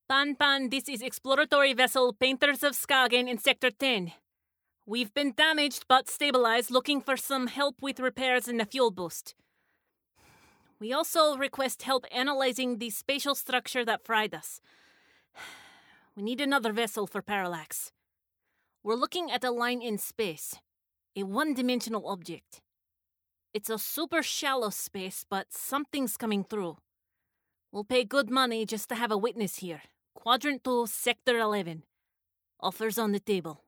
Pan, this is exploratory vessel Painters of Skagen in Sector 10. We've been damaged but stabilized, looking for some help with repairs in the fuel boost. We also request help analyzing the spatial structure that fried us. We need another vessel for parallax. We're looking at a line in space, a one-dimensional object. It's a super shallow space, but something's coming through. We'll pay good money just to have a witness here. Quadrant 2, Sector 11. Offers on the table.